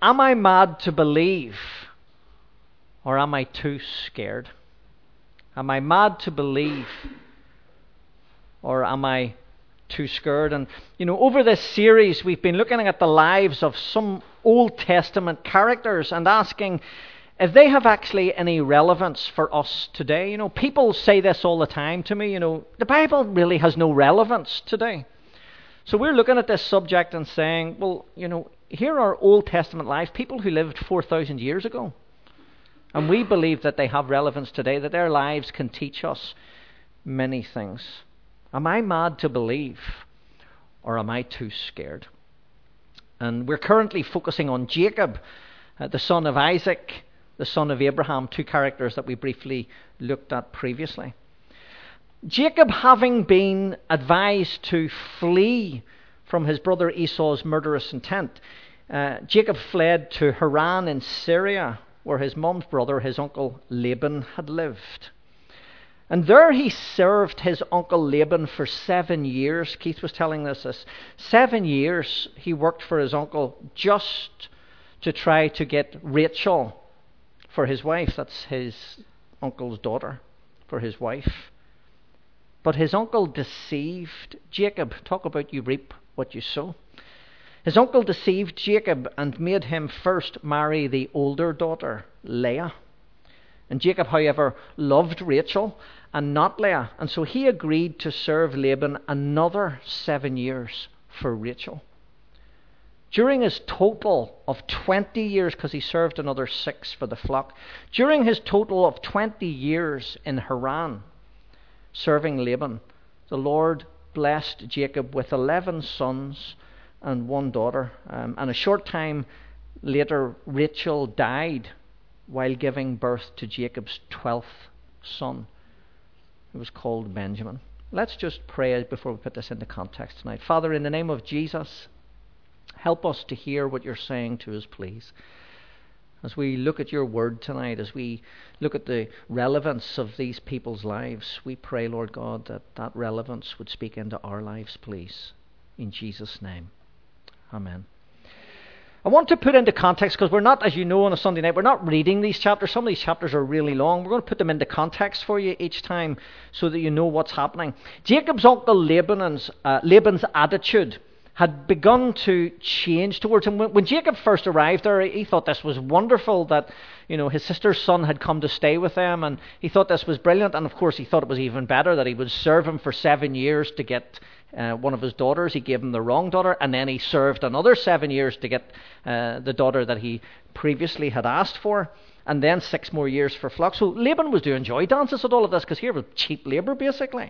am I mad to believe, or am I too scared? Am I mad to believe, or am I too scared? And, over this series, we've been looking at the lives of some Old Testament characters and asking if they have actually any relevance for us today. People say this all the time to me, the Bible really has no relevance today. So we're looking at this subject and saying, well, here are Old Testament lives, people who lived 4,000 years ago. And we believe that they have relevance today, that their lives can teach us many things. Am I mad to believe, or am I too scared? And we're currently focusing on Jacob, the son of Isaac, the son of Abraham, two characters that we briefly looked at previously. Jacob, having been advised to flee from his brother Esau's murderous intent, Jacob fled to Haran in Syria, where his mum's brother, his uncle Laban, had lived. And there he served his uncle Laban for 7 years. Keith was telling us this. 7 years he worked for his uncle just to try to get Rachel for his wife. That's his uncle's daughter, for his wife. But his uncle deceived Jacob. Talk about you reap what you sow. His uncle deceived Jacob and made him first marry the older daughter, Leah. And Jacob, however, loved Rachel and not Leah. And so he agreed to serve Laban another 7 years for Rachel. During his total of 20 years, because he served another 6 for the flock, during his total of 20 years in Haran, serving Laban, the Lord blessed Jacob with 11 sons and 1 daughter. And a short time later, Rachel died while giving birth to Jacob's 12th son, who was called Benjamin. Let's just pray before we put this into context tonight. Father, in the name of Jesus, help us to hear what you're saying to us, please. As we look at your word tonight, as we look at the relevance of these people's lives, we pray, Lord God, that that relevance would speak into our lives, please. In Jesus' name. Amen. I want to put into context, because we're not, as you know, on a Sunday night, we're not reading these chapters. Some of these chapters are really long. We're going to put them into context for you each time so that you know what's happening. Jacob's uncle Laban's attitude had begun to change towards him. When Jacob first arrived there, he thought this was wonderful that, his sister's son had come to stay with them, and he thought this was brilliant. And of course, he thought it was even better that he would serve him for 7 years to get one of his daughters. He gave him the wrong daughter, and then he served another 7 years to get the daughter that he previously had asked for, and then 6 more years for flock. So Laban was doing joy dances at all of this, because here was cheap labour, basically.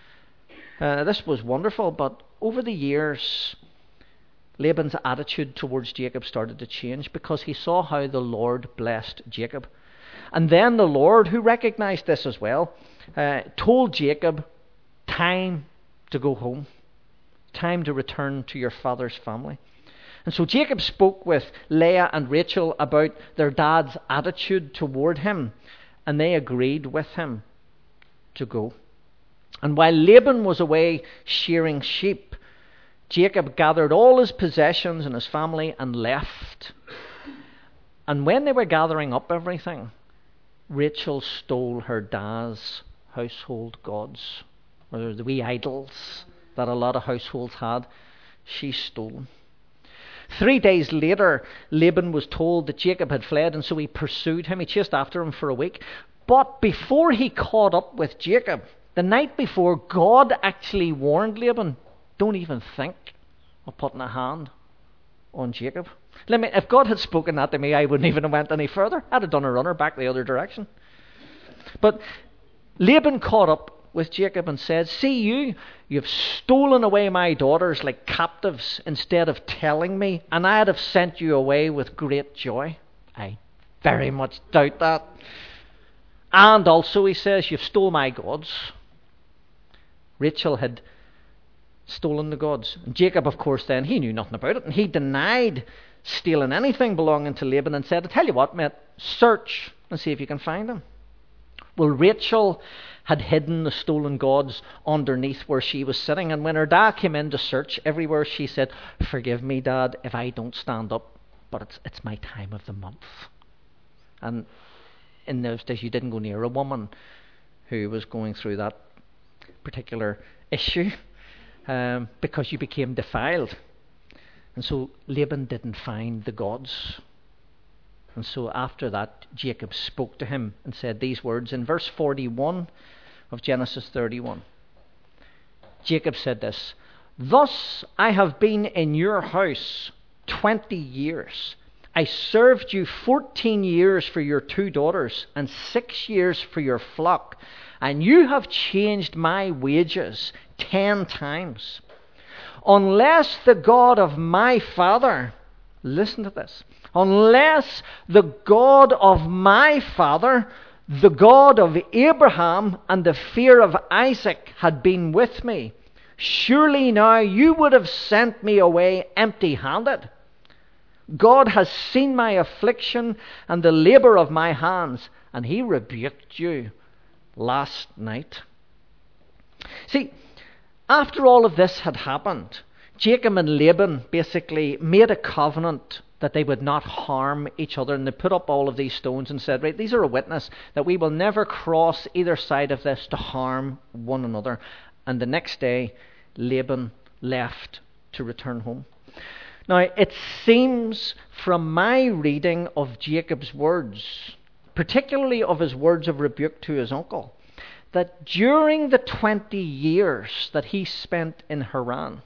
This was wonderful, but over the years, Laban's attitude towards Jacob started to change, because he saw how the Lord blessed Jacob. And then the Lord, who recognized this as well, told Jacob, time to go home, time to return to your father's family. And so Jacob spoke with Leah and Rachel about their dad's attitude toward him, and they agreed with him to go. And while Laban was away shearing sheep, Jacob gathered all his possessions and his family and left. And when they were gathering up everything, Rachel stole her dad's household gods, or the wee idols that a lot of households had. She stole them. 3 days later, Laban was told that Jacob had fled, and so he pursued him. He chased after him for a week. But before he caught up with Jacob, the night before, God actually warned Laban, don't even think of putting a hand on Jacob. If God had spoken that to me, I wouldn't even have went any further. I'd have done a runner back the other direction. But Laban caught up with Jacob and said, see, you've stolen away my daughters like captives instead of telling me, and I'd have sent you away with great joy. I very much doubt that. And also, he says, you've stole my gods. Rachel had stolen the gods. And Jacob, of course, then, he knew nothing about it, and he denied stealing anything belonging to Laban and said, I tell you what, mate, search and see if you can find them. Well, Rachel had hidden the stolen gods underneath where she was sitting, and when her dad came in to search everywhere, she said, forgive me, Dad, if I don't stand up but it's my time of the month. And in those days, you didn't go near a woman who was going through that particular issue because you became defiled. And so Laban didn't find the gods. And so after that, Jacob spoke to him and said these words in verse 41 of Genesis 31. Jacob said this, "Thus I have been in your house 20 years. I served you 14 years for your 2 daughters and 6 years for your flock, and you have changed my wages 10 times. Unless the God of my father," listen to this, "unless the God of my father, the God of Abraham and the fear of Isaac had been with me, surely now you would have sent me away empty-handed. God has seen my affliction and the labor of my hands, and he rebuked you last night." See, after all of this had happened, Jacob and Laban basically made a covenant that they would not harm each other, and they put up all of these stones and said, right, these are a witness that we will never cross either side of this to harm one another. And the next day, Laban left to return home. Now, it seems from my reading of Jacob's words, particularly of his words of rebuke to his uncle, that during the 20 years that he spent in Haran,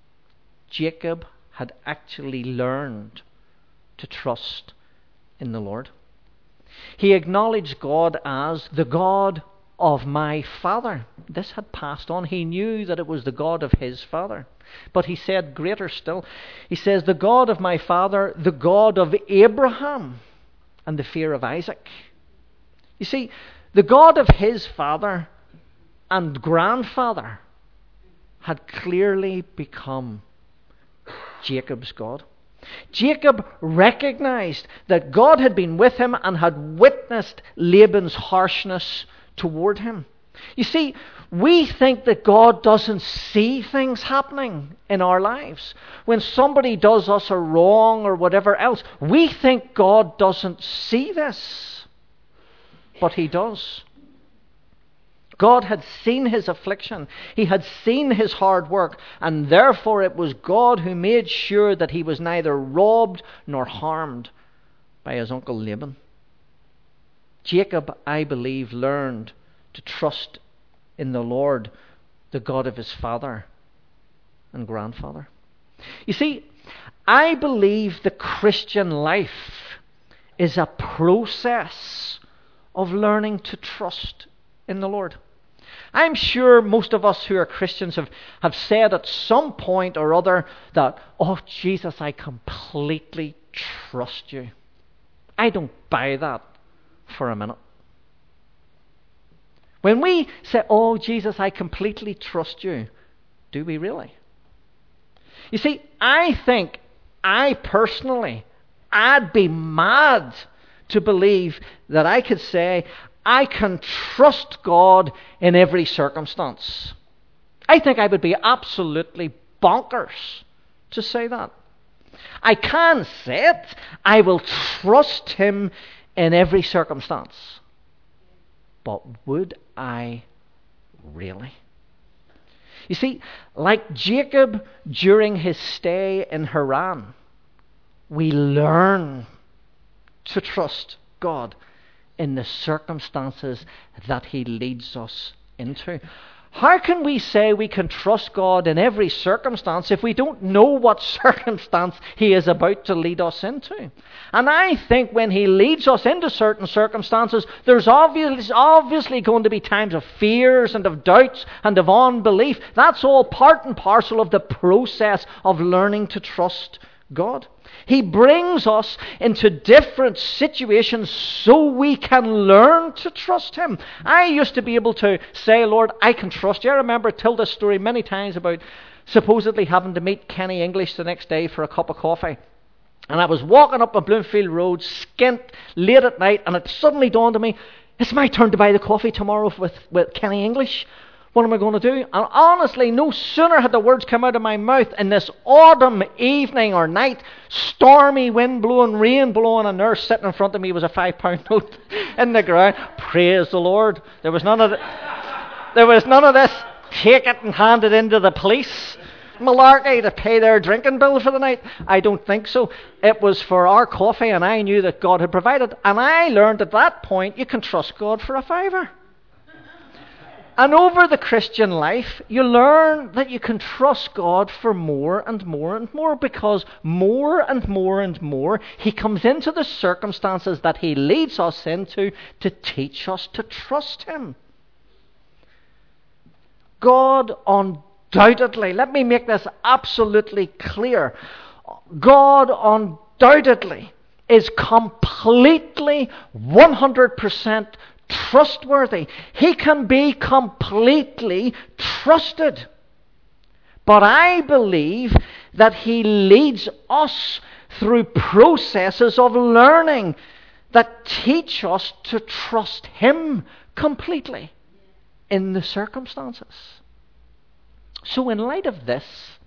Jacob had actually learned to trust in the Lord. He acknowledged God as the God of my father. This had passed on. He knew that it was the God of his father. But he said greater still. He says, "The God of my father, the God of Abraham and the fear of Isaac." You see, the God of his father and grandfather had clearly become Jacob's God. Jacob recognized that God had been with him and had witnessed Laban's harshness toward him. You see, we think that God doesn't see things happening in our lives. When somebody does us a wrong or whatever else, we think God doesn't see this. But he does. God had seen his affliction. He had seen his hard work. And therefore it was God who made sure that he was neither robbed nor harmed by his uncle Laban. Jacob, I believe, learned to trust in the Lord, the God of his father and grandfather. You see, I believe the Christian life is a process of learning to trust in the Lord. I'm sure most of us who are Christians have said at some point or other that, "Oh, Jesus, I completely trust you." I don't buy that for a minute. When we say, "Oh, Jesus, I completely trust you," do we really? You see, I think, I'd be mad to believe that I could say, I can trust God in every circumstance. I think I would be absolutely bonkers to say that. I can say it. I will trust him in every circumstance. But would I really? You see, like Jacob during his stay in Haran, we learn to trust God in the circumstances that he leads us into. How can we say we can trust God in every circumstance if we don't know what circumstance he is about to lead us into? And I think when he leads us into certain circumstances, there's obviously going to be times of fears and of doubts and of unbelief. That's all part and parcel of the process of learning to trust God. He brings us into different situations so we can learn to trust him. I used to be able to say, "Lord, I can trust you." I remember I told this story many times about supposedly having to meet Kenny English the next day for a cup of coffee. And I was walking up a Bloomfield Road, skint, late at night, and it suddenly dawned on me, it's my turn to buy the coffee tomorrow with Kenny English. What am I going to do? And honestly, no sooner had the words come out of my mouth in this autumn evening or night, stormy wind blowing, rain blowing, and there sitting in front of me was a £5 note in the ground. Praise the Lord. There was none of this take it and hand it into the police malarkey to pay their drinking bill for the night. I don't think so. It was for our coffee, and I knew that God had provided. And I learned at that point you can trust God for a fiver. And over the Christian life, you learn that you can trust God for more and more and more, because more and more and more He comes into the circumstances that He leads us into to teach us to trust Him. God undoubtedly, let me make this absolutely clear, God undoubtedly is completely 100% trustworthy. He can be completely trusted. But I believe that He leads us through processes of learning that teach us to trust Him completely in the circumstances. So in light of this,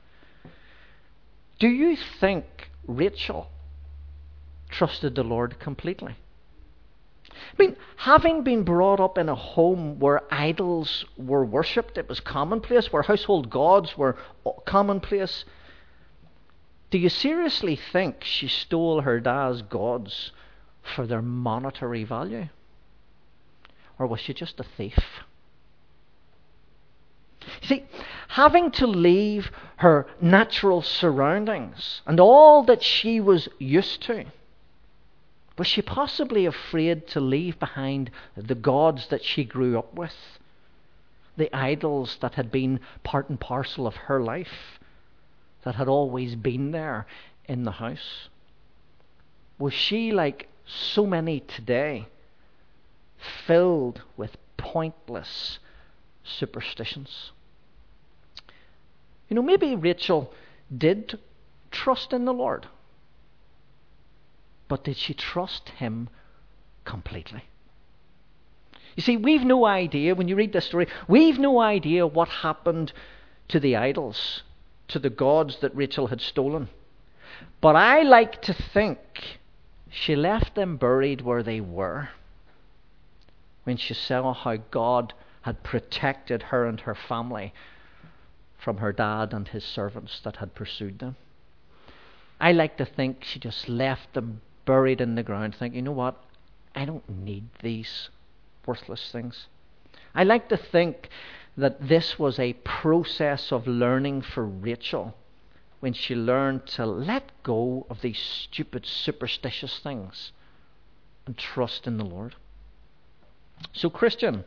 do you think Rachel trusted the Lord completely? I mean, having been brought up in a home where idols were worshipped, it was commonplace, where household gods were commonplace, do you seriously think she stole her dad's gods for their monetary value? Or was she just a thief? You see, having to leave her natural surroundings and all that she was used to, was she possibly afraid to leave behind the gods that she grew up with? The idols that had been part and parcel of her life, that had always been there in the house? Was she, like so many today, filled with pointless superstitions? You know, maybe Rachel did trust in the Lord. But did she trust Him completely? You see, we've no idea, when you read this story, we've no idea what happened to the idols, to the gods that Rachel had stolen. But I like to think she left them buried where they were when she saw how God had protected her and her family from her dad and his servants that had pursued them. I like to think she just left them buried in the ground, thinking, you know what, I don't need these worthless things. I like to think that this was a process of learning for Rachel when she learned to let go of these stupid, superstitious things and trust in the Lord. So, Christian,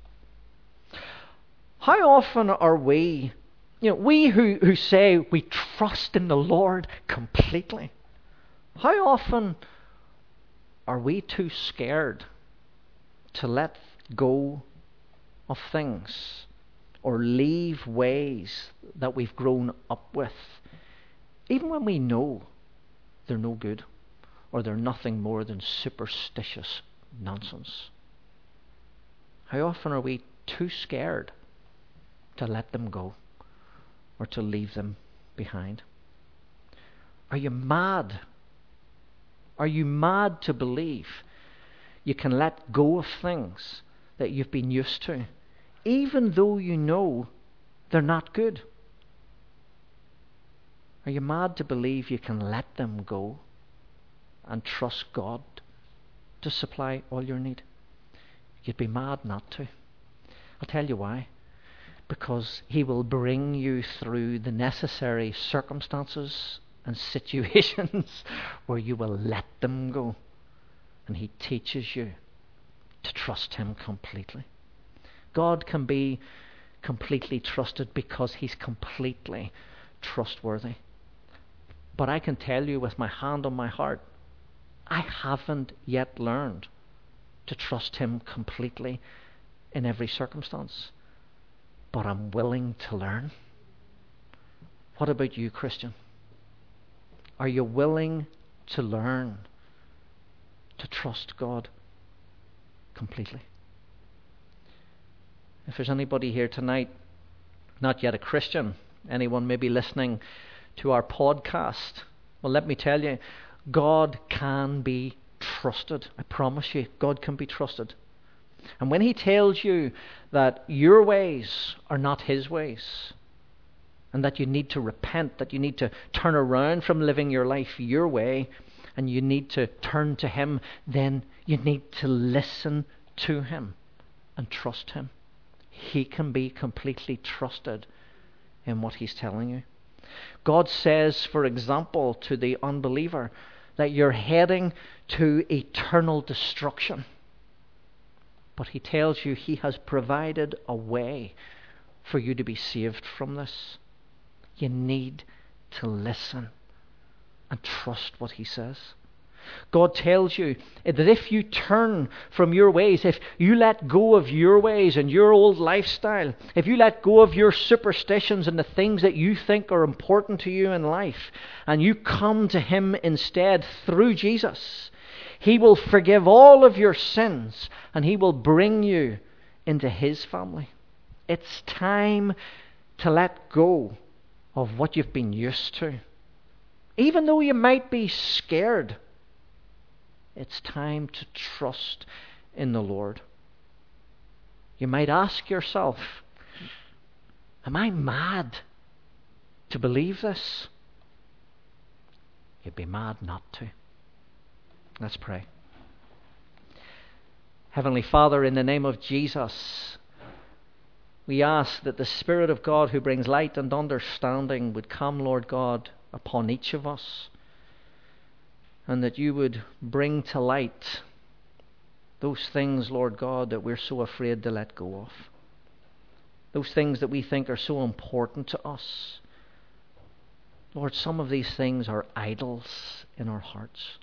how often are we, we who say we trust in the Lord completely, how often are we too scared to let go of things or leave ways that we've grown up with, even when we know they're no good or they're nothing more than superstitious nonsense? How often are we too scared to let them go or to leave them behind? Are you mad? Are you mad to believe you can let go of things that you've been used to, even though you know they're not good? Are you mad to believe you can let them go and trust God to supply all your need? You'd be mad not to. I'll tell you why. Because He will bring you through the necessary circumstances and situations where you will let them go. And He teaches you to trust Him completely. God can be completely trusted because He's completely trustworthy. But I can tell you with my hand on my heart, I haven't yet learned to trust Him completely in every circumstance. But I'm willing to learn. What about you, Christian? Are you willing to learn to trust God completely? If there's anybody here tonight, not yet a Christian, anyone maybe listening to our podcast, well, let me tell you, God can be trusted. I promise you, God can be trusted. And when He tells you that your ways are not His ways, and that you need to repent, that you need to turn around from living your life your way, and you need to turn to Him, then you need to listen to Him and trust Him. He can be completely trusted in what He's telling you. God says, for example, to the unbeliever that you're heading to eternal destruction. But He tells you He has provided a way for you to be saved from this. You need to listen and trust what He says. God tells you that if you turn from your ways, if you let go of your ways and your old lifestyle, if you let go of your superstitions and the things that you think are important to you in life, and you come to Him instead through Jesus, He will forgive all of your sins and He will bring you into His family. It's time to let go of what you've been used to. Even though you might be scared, it's time to trust in the Lord. You might ask yourself, am I mad to believe this? You'd be mad not to. Let's pray. Heavenly Father, in the name of Jesus, we ask that the Spirit of God who brings light and understanding would come, Lord God, upon each of us, and that you would bring to light those things, Lord God, that we're so afraid to let go of. Those things that we think are so important to us. Lord, some of these things are idols in our hearts.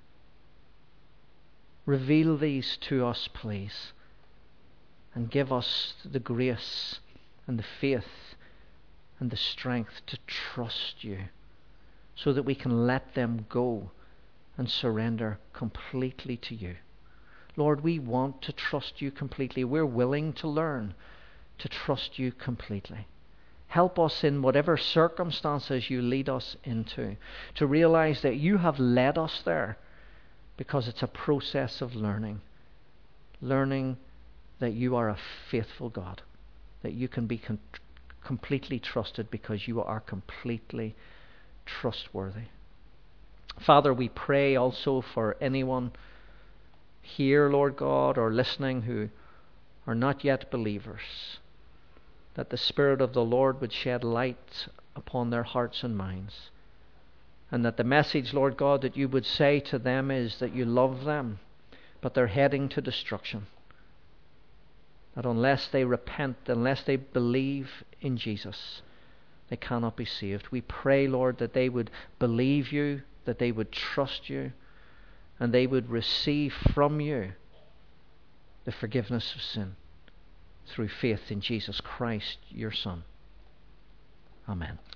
Reveal these to us, please, and give us the grace and the faith and the strength to trust you so that we can let them go and surrender completely to you. Lord, we want to trust you completely. We're willing to learn to trust you completely. Help us in whatever circumstances you lead us into to realize that you have led us there because it's a process of learning. Learning that you are a faithful God, that you can be completely trusted because you are completely trustworthy. Father, we pray also for anyone here, Lord God, or listening who are not yet believers, that the Spirit of the Lord would shed light upon their hearts and minds, and that the message, Lord God, that you would say to them is that you love them, but they're heading to destruction. That unless they repent, unless they believe in Jesus, they cannot be saved. We pray, Lord, that they would believe you, that they would trust you, and they would receive from you the forgiveness of sin through faith in Jesus Christ, your Son. Amen.